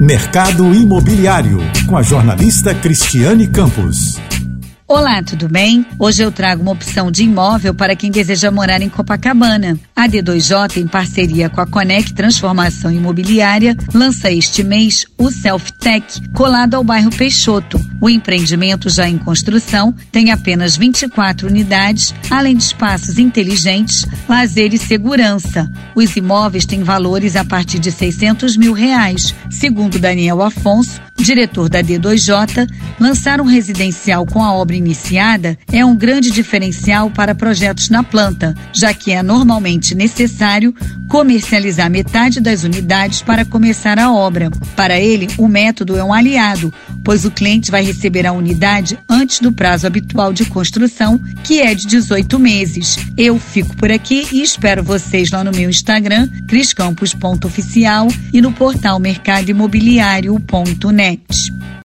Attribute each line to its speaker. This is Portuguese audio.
Speaker 1: Mercado Imobiliário, com a jornalista Cristiane Campos.
Speaker 2: Olá, tudo bem? Hoje eu trago uma opção de imóvel para quem deseja morar em Copacabana. A D2J, em parceria com a Conec Transformação Imobiliária, lança este mês o Self-Tech, colado ao bairro Peixoto. O empreendimento, já em construção, tem apenas 24 unidades, além de espaços inteligentes, lazer e segurança. Os imóveis têm valores a partir de R$600 mil. Segundo Daniel Afonso, diretor da D2J, lançar um residencial com a obra iniciada é um grande diferencial para projetos na planta, já que é normalmente necessário comercializar metade das unidades para começar a obra. Para ele, o método é um aliado, pois o cliente vai receber a unidade antes do prazo habitual de construção, que é de 18 meses. Eu fico por aqui e espero vocês lá no meu Instagram, criscampos.oficial, e no portal mercadoimobiliario.net.